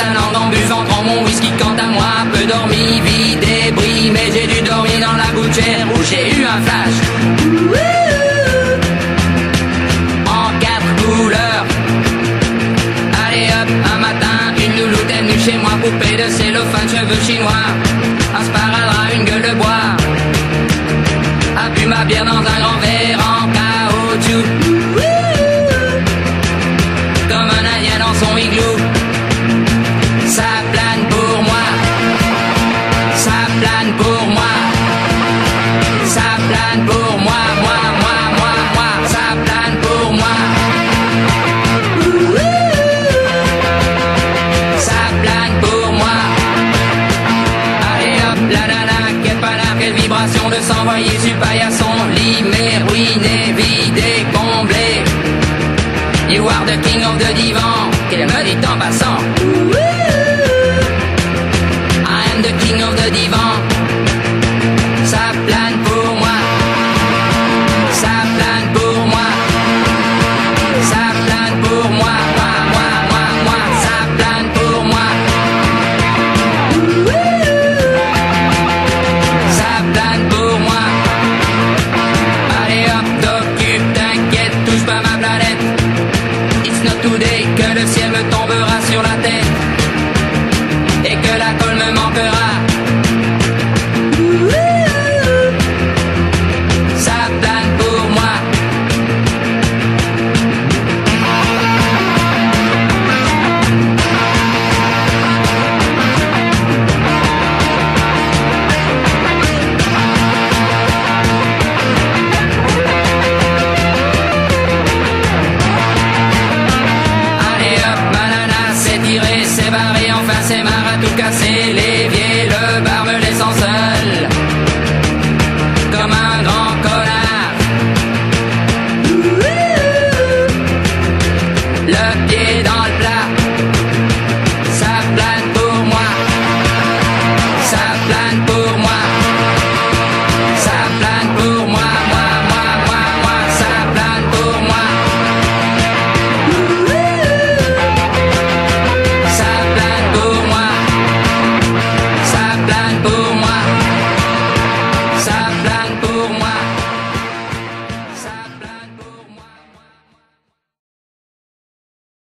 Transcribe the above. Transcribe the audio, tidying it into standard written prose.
la langue en buvant grand mon whisky. Quant à moi, peu dormi, vie débris, mais j'ai dû dormir dans la gouttière où j'ai eu un flash. En 4 couleurs. Allez hop, un matin, une louloute est venue chez moi, poupée de cellophane, cheveux chinois, un sparadrap, une gueule de bois, a bu ma bière dans un grand verre en caoutchouc, comme un indien dans son igloo. Ça plane pour moi, ça plane pour moi, ça plane pour moi, moi, ça plane pour moi. Ça plane pour moi. Allez hop, la nana, quelle panard, quelle vibration de s'envoyer sur paillasson, limé, ruiné, vidé, comblé. You are the king of the divan, qu'elle me dit en passant. I am the king of the divan. Ça plane pour moi. Ça plane pour moi. Ça plane pour moi. Moi. Ça plane pour moi. Ça plane pour moi. Allez hop, t'occupe, t'inquiète, touche pas ma planète. It's not today que le ciel me tombera sur la tête et que la colle me manquera.